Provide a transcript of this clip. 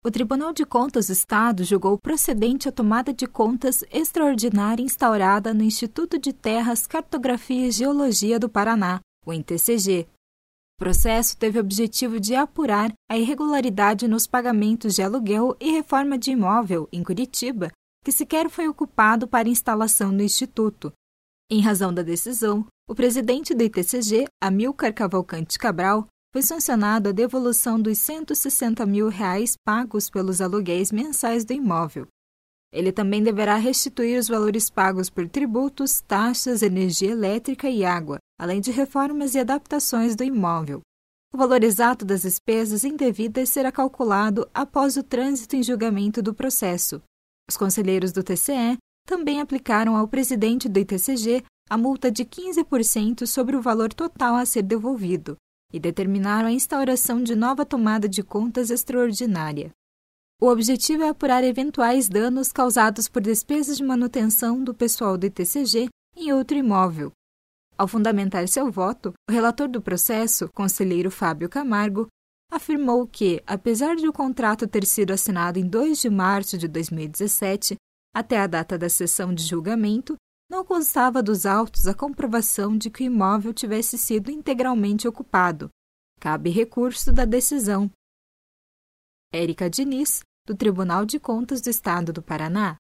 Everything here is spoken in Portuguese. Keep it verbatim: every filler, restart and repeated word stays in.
O Tribunal de Contas do Estado julgou procedente a tomada de contas extraordinária instaurada no Instituto de Terras, Cartografia e Geologia do Paraná, o I N T C G. O processo teve o objetivo de apurar a irregularidade nos pagamentos de aluguel e reforma de imóvel, em Curitiba, que sequer foi ocupado para instalação do Instituto. Em razão da decisão, o presidente do I T C G, Amilcar Cavalcante Cabral, foi sancionado a devolução dos cento e sessenta mil reais pagos pelos aluguéis mensais do imóvel. Ele também deverá restituir os valores pagos por tributos, taxas, energia elétrica e água, além de reformas e adaptações do imóvel. O valor exato das despesas indevidas será calculado após o trânsito em julgamento do processo. Os conselheiros do T C E também aplicaram ao presidente do I T C G a multa de quinze por cento sobre o valor total a ser devolvido e determinaram a instauração de nova tomada de contas extraordinária. O objetivo é apurar eventuais danos causados por despesas de manutenção do pessoal do I T C G em outro imóvel. Ao fundamentar seu voto, o relator do processo, conselheiro Fábio Camargo, afirmou que, apesar de o contrato ter sido assinado em dois de março de dois mil e dezessete, até a data da sessão de julgamento, não constava dos autos a comprovação de que o imóvel tivesse sido integralmente ocupado. Cabe recurso da decisão. Érica Diniz, do Tribunal de Contas do Estado do Paraná.